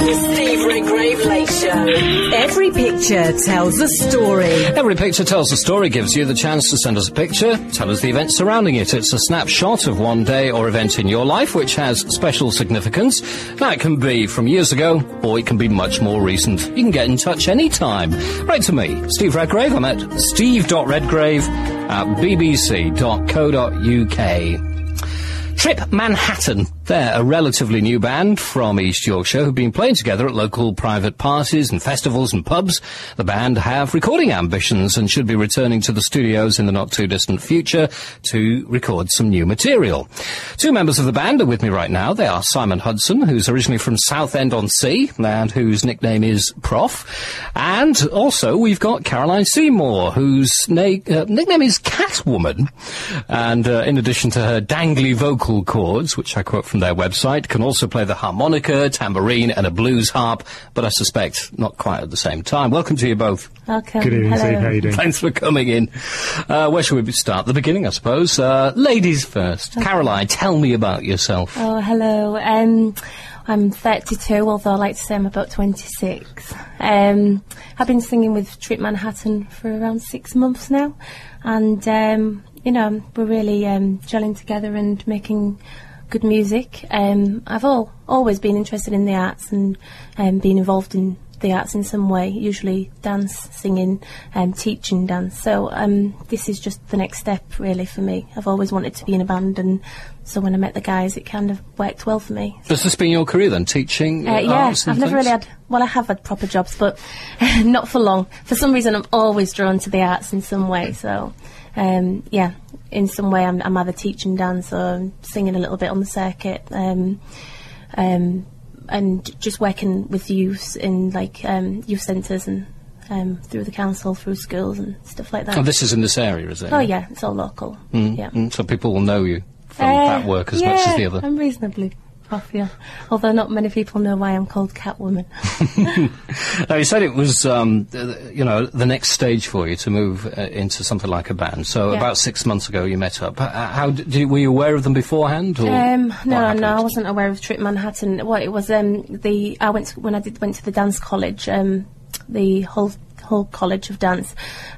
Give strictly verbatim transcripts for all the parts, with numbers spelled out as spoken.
The Steve Redgrave Late Show. Every picture tells a story. Every picture tells a story, gives you the chance to send us a picture, tell us the event surrounding it. It's a snapshot of one day or event in your life which has special significance. Now, it can be from years ago, or it can be much more recent. You can get in touch anytime. Write to me, Steve Redgrave. I'm at steve dot redgrave at b b c dot co dot u k. Trip Manhattan. They're a relatively new band from East Yorkshire who've been playing together at local private parties and festivals and pubs. The band have recording ambitions and should be returning to the studios in the not-too-distant future to record some new material. Two members of the band are with me right now. They are Simon Hudson, who's originally from Southend-on-Sea and whose nickname is Prof. And also we've got Caroline Seymour, whose na- uh, nickname is Catwoman. And uh, in addition to her dangly vocal cords, which I quote from their website, can also play the harmonica, tambourine and a blues harp, but I suspect not quite at the same time. Welcome to you both. Welcome. Good evening, Steve. How are you doing? Thanks for coming in. Uh, where should we start? The beginning, I suppose. Uh, ladies first. Okay. Caroline, tell me about yourself. Oh, hello. Um, I'm thirty-two, although I like to say I'm about twenty-six. Um, I've been singing with Trip Manhattan for around six months now, and um, you know, we're really um, gelling together and making good music. Um, I've all, always been interested in the arts and um, been involved in the arts in some way, usually dance, singing, um, teaching dance. So um, this is just the next step, really, for me. I've always wanted to be in a band, and so when I met the guys, it kind of worked well for me. Has this been your career, then, teaching uh, yeah, arts and I've never things? really had... Well, I have had proper jobs, but not for long. For some reason, I'm always drawn to the arts in some way, so... Um, yeah, in some way I'm, I'm either teaching dance or singing a little bit on the circuit, um, um, and just working with youth in like um, youth centres and um, through the council, through schools and stuff like that. Oh, this is in this area, is it? Oh yeah, it's all local. Mm, yeah. Mm, so people will know you from uh, that work as yeah, much as the other. I'm reasonably off, yeah. Although not many people know why I'm called Catwoman. Now, you said it was, um, uh, you know, the next stage for you to move uh, into something like a band. So yeah. About six months ago you met up. Uh, how did you, were you aware of them beforehand? Or um, no, no, I wasn't aware of Trip Manhattan. Well, it was um, the I went to, when I did went to the dance college, um, the whole whole college of dance.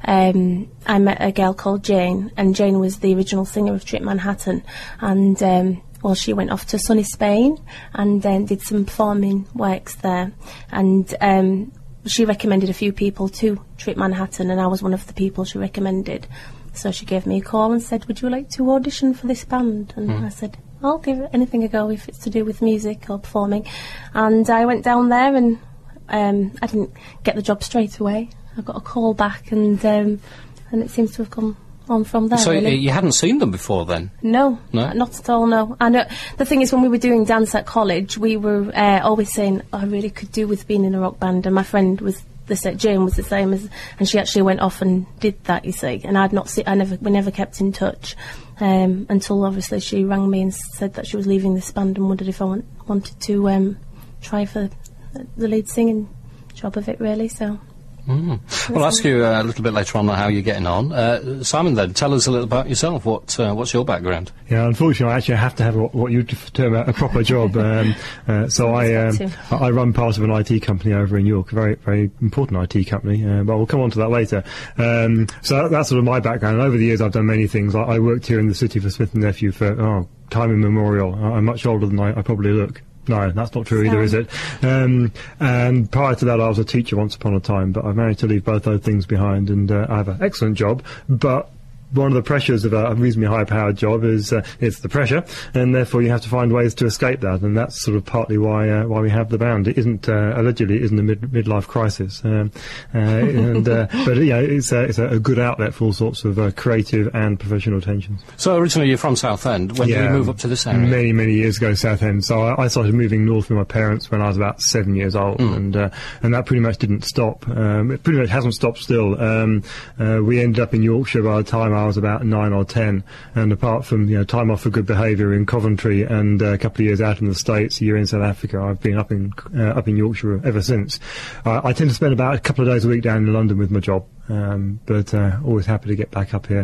Um, I met a girl called Jane, and Jane was the original singer of Trip Manhattan, and. Um, Well, she went off to sunny Spain and then did some performing works there. And um, she recommended a few people to Trip Manhattan, and I was one of the people she recommended. So she gave me a call and said, would you like to audition for this band? And mm. I said, I'll give anything a go if it's to do with music or performing. And I went down there, and um, I didn't get the job straight away. I got a call back, and um, and it seems to have come on from there. So really. You hadn't seen them before then? No, no? Uh, not at all, no. And uh, the thing is, when we were doing dance at college, we were uh, always saying, oh, I really could do with being in a rock band, and my friend was the same, Jane was the same, as, and she actually went off and did that, you see, and I'd not see, I never, we never kept in touch, um, until obviously she rang me and said that she was leaving this band and wondered if I want, wanted to um, try for the lead singing job of it, really, so... Mm. We'll ask you uh, a little bit later on how you're getting on. Uh, Simon, then, tell us a little about yourself. What uh, What's your background? Yeah, unfortunately, I actually have to have what, what you term a, a proper job. Um, uh, so I um, I run part of an I T company over in York, a very very important I T company. Uh, but we'll come on to that later. Um, so that, that's sort of my background. And over the years, I've done many things. I, I worked here in the city for Smith and Nephew for oh, time immemorial. I'm much older than I, I probably look. No, that's not true either, is it? Um, and prior to that, I was a teacher once upon a time, but I've managed to leave both those things behind, and uh, I have an excellent job, but one of the pressures of a, a reasonably high-powered job is uh, it's the pressure, and therefore you have to find ways to escape that, and that's sort of partly why uh, why we have the band. It isn't uh, allegedly it isn't a mid midlife crisis, um, uh, and uh, but yeah, it's a, it's a good outlet for all sorts of uh, creative and professional tensions. So originally you're from Southend. When yeah, did you move up to this area? Many many years ago, Southend. So I, I started moving north with my parents when I was about seven years old, mm. and uh, and that pretty much didn't stop. Um, it pretty much hasn't stopped still. Um, uh, we ended up in Yorkshire by the time I was about nine or ten, and apart from you know time off for good behaviour in Coventry and uh, a couple of years out in the States, a year in South Africa, I've been up in uh, up in Yorkshire ever since. Uh, I tend to spend about a couple of days a week down in London with my job, um, but uh, always happy to get back up here.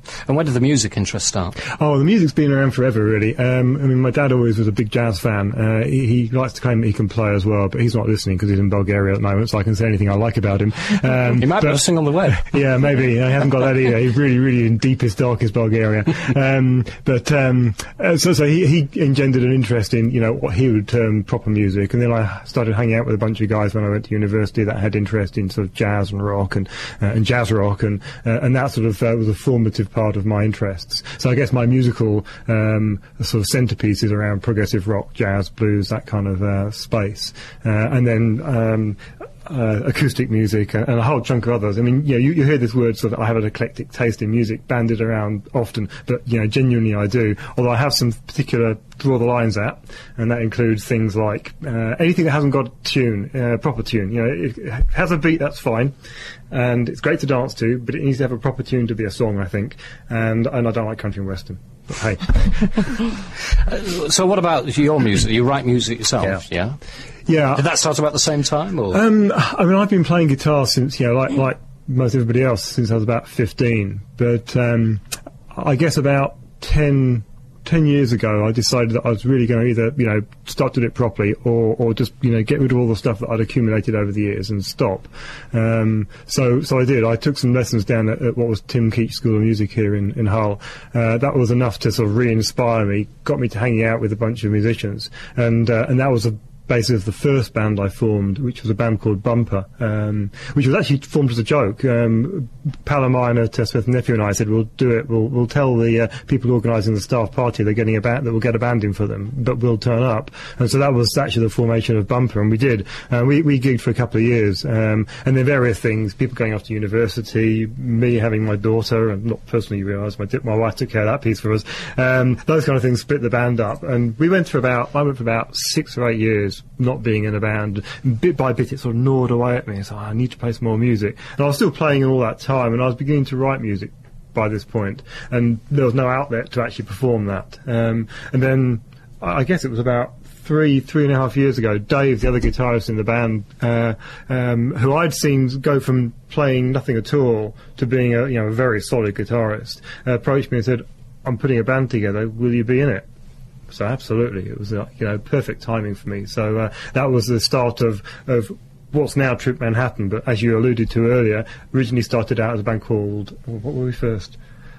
And when did the music interest start? Oh, the music's been around forever, really. Um, I mean, my dad always was a big jazz fan. Uh, he, he likes to claim that he can play as well, but he's not listening because he's in Bulgaria at the moment, so I can say anything I like about him. Um, he might be listening on the web. Yeah, maybe. I haven't got that either. He's really, really in deepest, darkest Bulgaria. Um, but um, uh, so, so he, he engendered an interest in, you know, what he would term proper music, and then I started hanging out with a bunch of guys when I went to university that had interest in sort of jazz and rock and uh, and jazz rock, and uh, and that sort of uh, was a formative part of my interests. So I guess my musical um, sort of centerpiece is around progressive rock, jazz, blues, that kind of uh, space, uh, and then um, uh, acoustic music and, and a whole chunk of others. I mean, yeah, you, you hear this word sort of, I have an eclectic taste in music bandied around often, but you know, genuinely I do. Although I have some particular draw the lines at, and that includes things like uh, anything that hasn't got a tune, uh, proper tune. You know, it, it has a beat, that's fine, and it's great to dance to, but it needs to have a proper tune to be a song, I think. And and I don't like country and western. But hey. uh, so what about your music? You write music yourself, yeah? Yeah. Yeah. Did that start about the same time, or? Um, I mean, I've been playing guitar since, you know, like like most everybody else, since I was about fifteen. But um, I guess about ten. Ten years ago, I decided that I was really going to either, you know, start to do it properly, or, or just, you know, get rid of all the stuff that I'd accumulated over the years and stop. Um, so, so I did. I took some lessons down at, at what was Tim Keach School of Music here in, in Hull. Uh, that was enough to sort of re-inspire me, got me to hanging out with a bunch of musicians, and uh, and that was a basis of the first band I formed, which was a band called Bumper, um, which was actually formed as a joke. Um, Palomina, Tess Smith nephew, and I said, "We'll do it. We'll we'll tell the uh, people organising the staff party they're getting a band that will get a band in for them, but we'll turn up." And so that was actually the formation of Bumper, and we did. Uh, we we gigged for a couple of years, um, and then various things. People going off to university, me having my daughter, and not personally realised my my wife took care of that piece for us. Um, those kind of things split the band up, and we went for about I went for about six or eight years not being in a band. Bit by bit it sort of gnawed away at me, so I need to play some more music, and I was still playing all that time, and I was beginning to write music by this point, and there was no outlet to actually perform that. Um, and then I guess it was about three three and a half years ago, Dave, the other guitarist in the band, uh, um, who I'd seen go from playing nothing at all to being a, you know, a very solid guitarist, uh, approached me and said, "I'm putting a band together, will you be in it?" So absolutely, it was uh, you know, perfect timing for me. So uh, that was the start of of what's now Trip Manhattan, but as you alluded to earlier, originally started out as a band called, what were we first?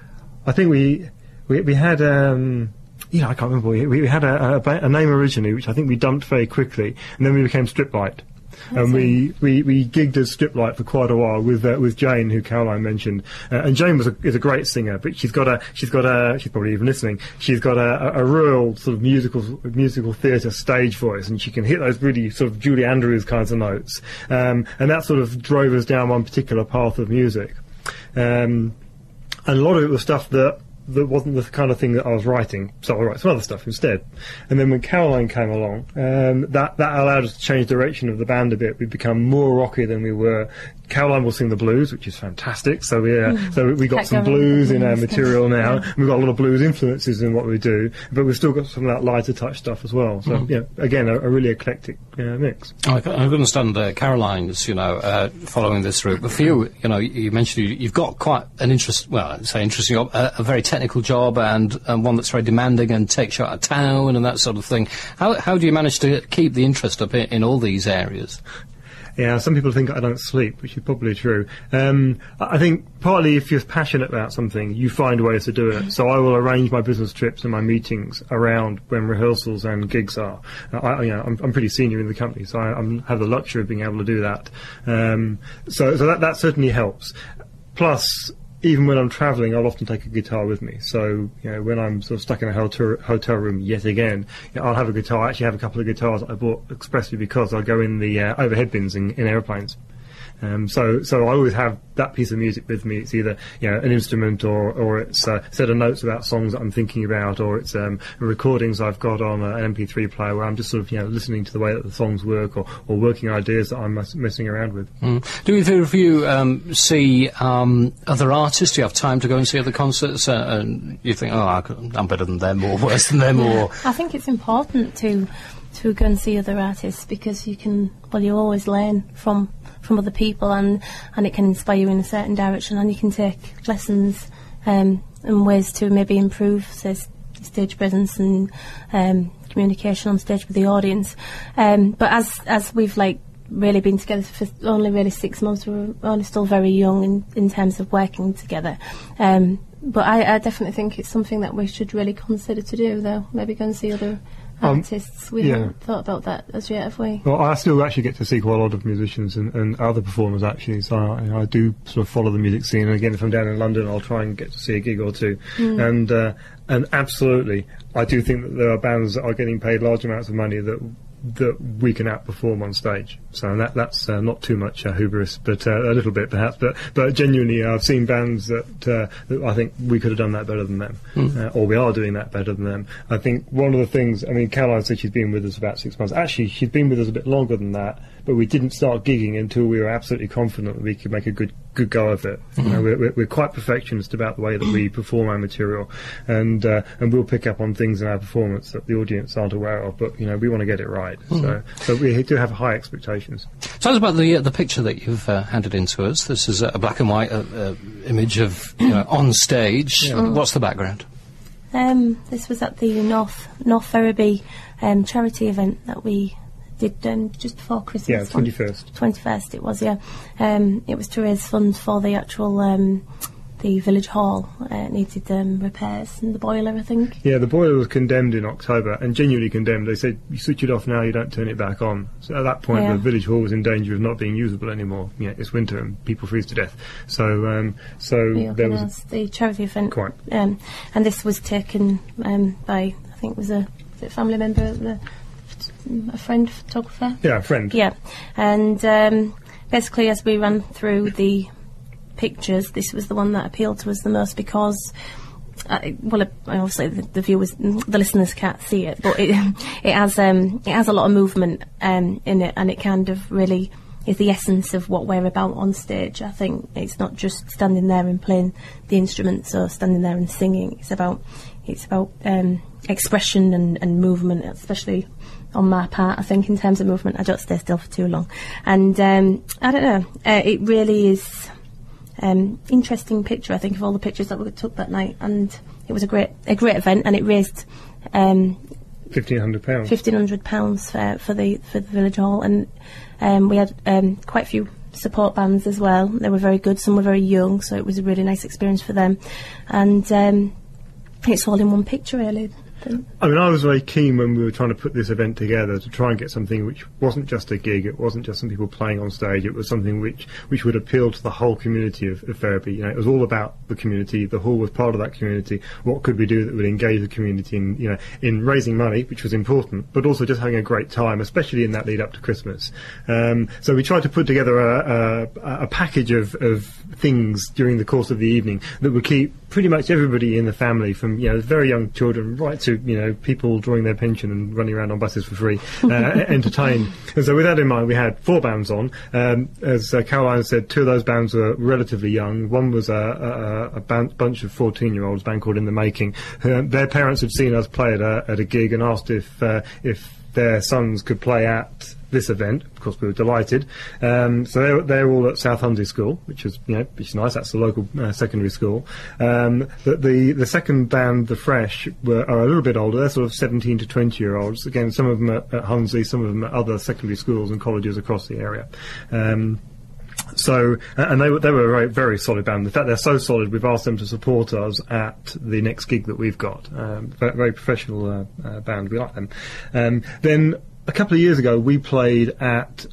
I think we we, we had um, yeah, I can't remember. We, we had a, a, a name originally, which I think we dumped very quickly, and then we became Strip Light. And we, we, we gigged as Strip Light for quite a while with uh, with Jane, who Caroline mentioned. Uh, and Jane was a, is a great singer, but she's got a she's got a she's probably even listening. She's got a, a, a real sort of musical musical theatre stage voice, and she can hit those really sort of Julie Andrews kinds of notes. Um, and that sort of drove us down one particular path of music. Um, and a lot of it was stuff that. that wasn't the kind of thing that I was writing, so I write some other stuff instead. And then when Caroline came along, um, that, that allowed us to change direction of the band a bit. We'd become more rocky than we were. Caroline will sing the blues, which is fantastic. So we, uh, mm. so we got Can't some blues in our material now. Yeah. We've got a lot of blues influences in what we do, but we've still got some of that lighter touch stuff as well. So mm. yeah, again, a, a really eclectic uh, mix. I, I understand uh, Caroline's, you know, uh, following this route. But for you, you know, you mentioned you, you've got quite an interest. Well, I'd say interesting, uh, a very technical job, and, and one that's very demanding and takes you out of town and that sort of thing. How how do you manage to keep the interest up in, in all these areas? Yeah, some people think I don't sleep, which is probably true. Um, I think partly if you're passionate about something, you find ways to do it. So I will arrange my business trips and my meetings around when rehearsals and gigs are. I, you know, I'm, I'm pretty senior in the company, so I I'm, have the luxury of being able to do that. Um, so so that, that certainly helps. Plus, even when I'm travelling, I'll often take a guitar with me. So, you know, when I'm sort of stuck in a hotel, hotel room yet again, you know, I'll have a guitar. I actually have a couple of guitars that I bought expressly because I go in the uh, overhead bins in, in airplanes. Um, so, so I always have that piece of music with me. It's either, you know, an instrument, or, or it's a set of notes about songs that I'm thinking about, or it's um, recordings I've got on a, an M P three player where I'm just sort of, you know, listening to the way that the songs work, or, or working ideas that I'm mess messing around with. Mm. Do either of you um, see um, other artists? Do you have time to go and see other concerts? Uh, and you think, oh, I could, I'm better than them, or worse than them, or... I think it's important to to go and see other artists, because you can, well, you always learn from from other people, and and it can inspire you in a certain direction, and you can take lessons um, and ways to maybe improve, say, stage presence and um, communication on stage with the audience. Um, but as as we've like really been together for only really six months, we're only still very young in, in terms of working together. Um, but I, I definitely think it's something that we should really consider to do, though. Maybe go and see other artists. Um, we yeah. haven't thought about that as yet, have we? Well, I still actually get to see quite a lot of musicians and, and other performers, actually, so I, I do sort of follow the music scene, and again, if I'm down in London, I'll try and get to see a gig or two. Mm. And uh, and absolutely, I do think that there are bands that are getting paid large amounts of money that that we can outperform on stage. So that that's uh, not too much uh, hubris, but uh, a little bit perhaps. But but genuinely, uh, I've seen bands that, uh, that I think we could have done that better than them, mm. uh, or we are doing that better than them. I think one of the things, I mean, Caroline said she's been with us about six months. Actually, she's been with us a bit longer than that, but we didn't start gigging until we were absolutely confident that we could make a good good go of it. Mm-hmm. You know, we're, we're quite perfectionist about the way that we perform our material, and uh, and we'll pick up on things in our performance that the audience aren't aware of. But you know, we want to get it right. Mm-hmm. So so we do have high expectations. Tell us about the uh, the picture that you've uh, handed in to us. This is a black and white uh, uh, image of you know, on stage. Yeah. What's the background? Um, this was at the North North Ferriby um, charity event that we did um, just before Christmas. Yeah, twenty-first. twenty-first it was, yeah. Um, it was to raise funds for the actual, um, the village hall. Uh, it needed um, repairs, and the boiler, I think. Yeah, the boiler was condemned in October, and genuinely condemned. They said, you switch it off now, you don't turn it back on. So at that point, yeah. the village hall was in danger of not being usable anymore. Yeah, it's winter and people freeze to death. So, um, so we there was... the charity event. Quite. Um, and this was taken um, by, I think it was a, was it a family member of the... a friend photographer. Yeah, a friend. Yeah, and um, basically as we ran through the pictures, this was the one that appealed to us the most because, uh, well, uh, obviously the, the viewers, the listeners can't see it, but it it has um, it has a lot of movement um, in it, and it kind of really is the essence of what we're about on stage. I think it's not just standing there and playing the instruments or standing there and singing. It's about it's about um, expression and, and movement, especially on my part. I think in terms of movement, I don't stay still for too long, and um, I don't know. Uh, it really is um, interesting picture. I think of all the pictures that we took that night, and it was a great a great event, and it raised um, fifteen hundred pounds. Fifteen hundred pounds for for the for the village hall, and um, we had um, quite a few support bands as well. They were very good. Some were very young, so it was a really nice experience for them, and um, it's all in one picture, really. I mean, I was very keen when we were trying to put this event together to try and get something which wasn't just a gig, it wasn't just some people playing on stage, it was something which, which would appeal to the whole community of, of Ferriby. You know, it was all about the community, the hall was part of that community. What could we do that would engage the community in, you know, in raising money, which was important, but also just having a great time, especially in that lead up to Christmas. Um, so we tried to put together a, a, a package of, of things during the course of the evening that would keep pretty much everybody in the family, from, you know, very young children right to, you know, people drawing their pension and running around on buses for free, uh, entertained. And so with that in mind, we had four bands on. Um, as uh, Caroline said, two of those bands were relatively young. One was a, a, a band, bunch of fourteen-year-olds, a band called In the Making. Uh, their parents had seen us play at a, at a gig and asked if uh, if their sons could play at this event. Of course, we were delighted. Um, so they're, they're all at South Hunsley School, which is, you know, which is nice. That's the local uh, secondary school. Um, the, the the second band, The Fresh, were are a little bit older. They're sort of seventeen to twenty year olds. Again, some of them at, at Hunsley, some of them at other secondary schools and colleges across the area. Um, So, and they were, they were a very, very solid band. In fact, they're so solid, we've asked them to support us at the next gig that we've got. Um, very, very professional uh, uh, band. We like them. Um, then, a couple of years ago, we played at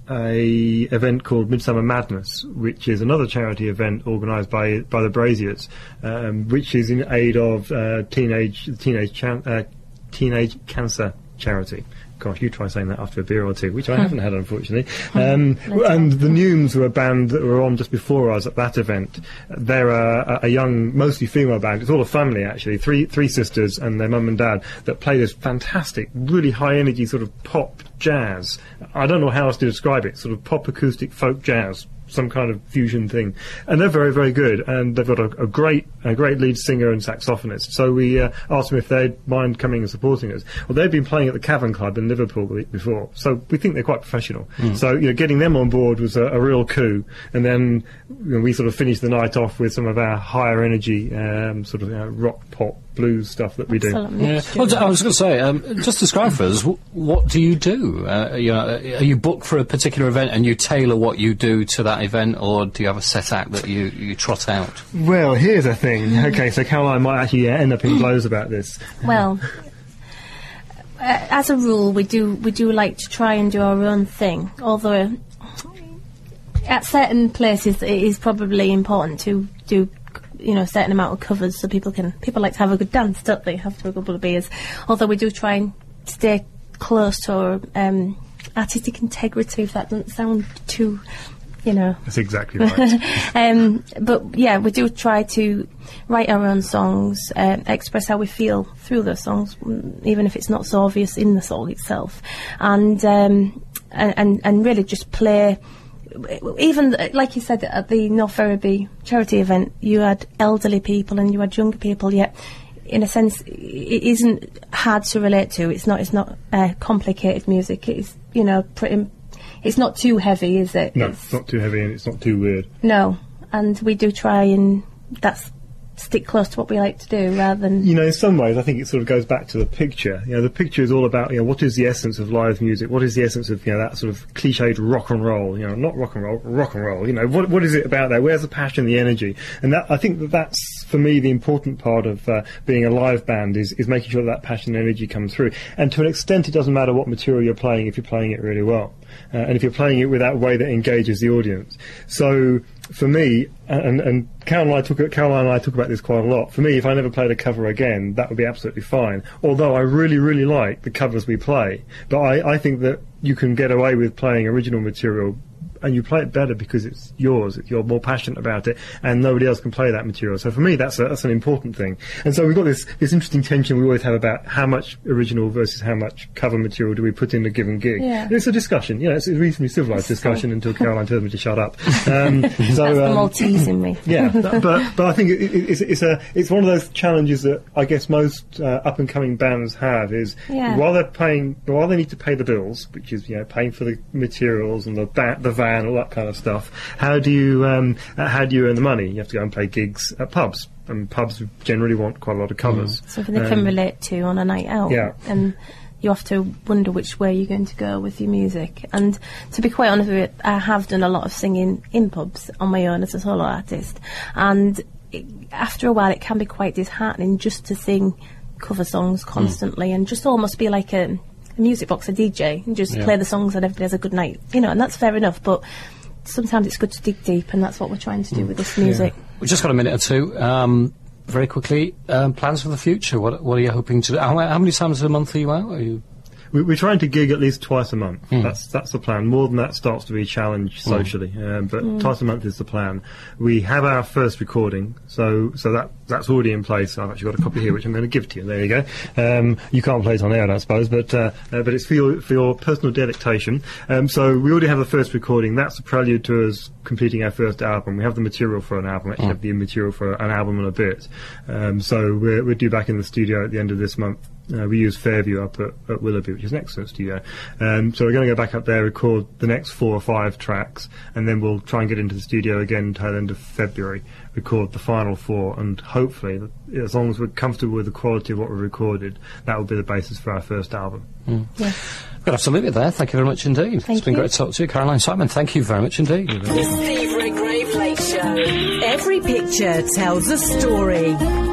a event called Midsummer Madness, which is another charity event organised by by the Braziers, um, which is in aid of uh, teenage teenage chan- uh, teenage cancer charity. Gosh, you try saying that after a beer or two, which I haven't had, unfortunately. Um, and the Neumes were a band that were on just before us at that event. They're a, a young, mostly female band. It's all a family, actually. Three three sisters and their mum and dad that play this fantastic, really high-energy sort of pop jazz. I don't know how else to describe it, sort of pop acoustic folk jazz, some kind of fusion thing, and they're very, very good, and they've got a, a great a great lead singer and saxophonist. So we uh, asked them if they'd mind coming and supporting us. Well, they've been playing at the Cavern Club in Liverpool the week before, so we think they're quite professional. Mm. So, you know, getting them on board was a, a real coup, and then you know, we sort of finished the night off with some of our higher energy um, sort of you know, rock, pop, blues stuff that we do. Yeah. Well, I was going to say, um, just describe for us, w- what do you do? Uh, you know, are you booked for a particular event and you tailor what you do to that event, or do you have a set act that you, you trot out? Well, here's the thing. Okay, so Caroline might actually uh, end up in blows about this. Well, uh, as a rule, we do we do like to try and do our own thing, although at certain places it is probably important to do, you know, a certain amount of covers so people can people like to have a good dance, don't they? Have to have a couple of beers. Although we do try and stay close to our um, artistic integrity, if that doesn't sound too, you know. That's exactly right. um, but yeah, we do try to write our own songs, uh, express how we feel through those songs, even if it's not so obvious in the song itself, and um, and, and and really just play. Even, like you said, at the North Ferriby charity event, you had elderly people and you had younger people, yet in a sense it isn't hard to relate to. It's not it's not uh, complicated music. It's, you know, pretty, it's not too heavy, is it? No, it's it's not too heavy and it's not too weird. No, and we do try and that's stick close to what we like to do rather than... You know, in some ways I think it sort of goes back to the picture. You know, the picture is all about, you know, what is the essence of live music? What is the essence of, you know, that sort of cliched rock and roll? You know, not rock and roll, rock and roll. You know, what what is it about there? Where's the passion, the energy? And that, I think that that's, for me, the important part of uh, being a live band is, is making sure that, that passion and energy comes through. And to an extent, it doesn't matter what material you're playing if you're playing it really well. Uh, and if you're playing it with that way that engages the audience. So, for me, and, and Caroline, and I talk, Caroline and I talk about this quite a lot, for me, if I never played a cover again, that would be absolutely fine. Although I really, really like the covers we play. But I, I think that you can get away with playing original material, and you play it better because it's yours, you're more passionate about it, and nobody else can play that material. So for me, that's a, that's an important thing. And so we've got this, this interesting tension we always have about how much original versus how much cover material do we put in a given gig. Yeah. It's a discussion, you know, it's a reasonably civilised discussion until Caroline tells me to shut up. Um, so, that's the um, Maltese in me. Yeah, but but I think it, it, it's, it's a it's one of those challenges that I guess most uh, up and coming bands have is Yeah. while they're paying, while they need to pay the bills, which is, you know, paying for the materials and the ba- the van, all that kind of stuff. How do you um, uh, how do you earn the money? You have to go and play gigs at pubs, and pubs generally want quite a lot of covers. Mm. Something they can Um, relate to on a night out. Yeah. And you have to wonder which way you're going to go with your music. And to be quite honest with you, I have done a lot of singing in pubs on my own as a solo artist. And it, after a while, it can be quite disheartening just to sing cover songs constantly mm. and just almost be like a, a music box, a D J, and just yeah. play the songs and everybody has a good night. You know, and that's fair enough, but sometimes it's good to dig deep, and that's what we're trying to do mm. with this music. Yeah. We've just got a minute or two. Um, very quickly, um, plans for the future. What, what are you hoping to do? How, how many times a month are you out? Are you... We, we're trying to gig at least twice a month. Mm. That's that's the plan. More than that starts to be a challenge socially, mm. um, but mm. twice a month is the plan. We have our first recording, so so that that's already in place. I've actually got a copy here, which I'm going to give to you. There you go. Um, you can't play it on air, I don't suppose, but uh, uh, but it's for your for your personal delectation. Um, so we already have the first recording. That's a prelude to us completing our first album. We have the material for an album. Actually, mm. have the material for an album and a bit. Um, so we're we're due back in the studio at the end of this month. Uh, we use Fairview up at, at Willoughby, which is an excellent studio. Um, so we're going to go back up there, record the next four or five tracks, and then we'll try and get into the studio again until the end of February, record the final four, and hopefully, as long as we're comfortable with the quality of what we've recorded, that will be the basis for our first album. Mm. Yeah. We're going to have to leave it there. Thank you very much indeed. Thank it's been you. great to talk to you. Caroline Simon, thank you very much indeed. The Steve Redgrave Late Show. Every picture tells a story.